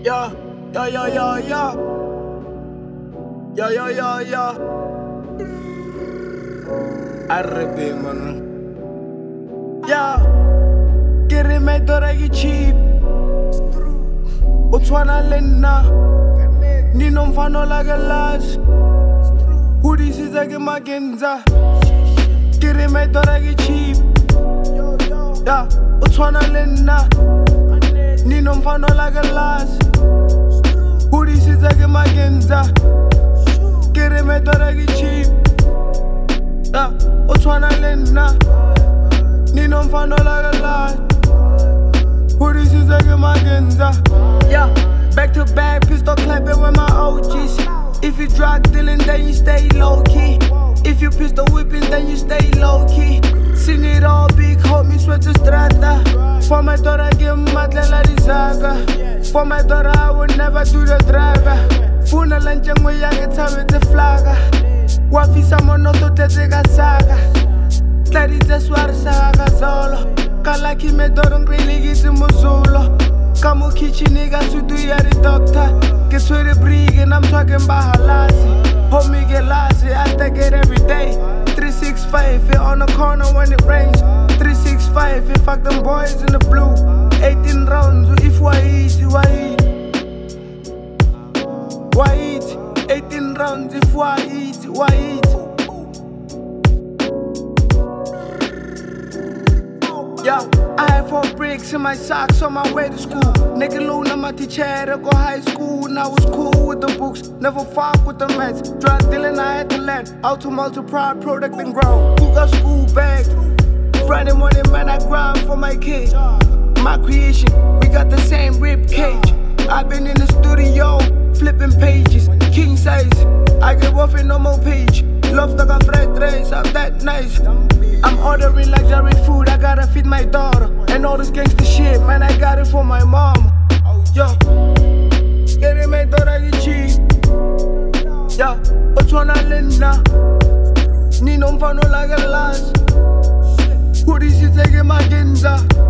Yeah, yeah, yeah, yeah, yeah. Yeah, yeah, yeah, yeah. Arrepe, man. Yeah, kiri me doragi cheap. Utwana lena. Nino mfano like large. Hoodie sizake magenza. Kiri me doragi cheap. Yeah, utwana lena. Nino mfano like large. Hoodie sizake magenza. Kiri me doragi cheap. Yeah, utwana lena. Nino mfano like large. Hoodie sizake magenza. Yeah, back to back, pistol clapping with my OGs. If you drug dealing, then you stay low key. If you pistol whipping, then you stay low key. Sing it all big, homie, sweat to strata. For my daughter, give matlela disaga. For my daughter, I would never do the driver. Funa lancheng we yake tabe te flaga. Wafisa mono to tetega saga. Tadi te swar saga solo. Kalaki me dorong really giti muzulo. Kamu kitchen nigga to do ya the doctor. Get to the brig and I'm talking about halasi. Homie get lousy, I take it every day. 365 it on the corner when it rains. 365 it fuck them boys in the blue. 18 rounds if why eat. 18 rounds if why eat. Yeah, I had 4 bricks in my socks on my way to school. Nigga Luna, my teacher to go high school. And I was cool with the books, never fuck with the meds. Drug dealing, I had to land. Out to multiply product and grow. Who got school bag? Friday morning, man, I grind for my kid. My creation, we got the same rib cage. I've been in the studio, flipping pages. King size, I get off in no more page. Love like a fried rice, I'm that nice. I'm ordering luxury food, I gotta feed my daughter. And all this gangsta shit, man, I got it for my mom. Yo, get it, my daughter, get cheap. Yeah, Utwana lena. Nino mfano like a lass. Hoodie, she take my genza.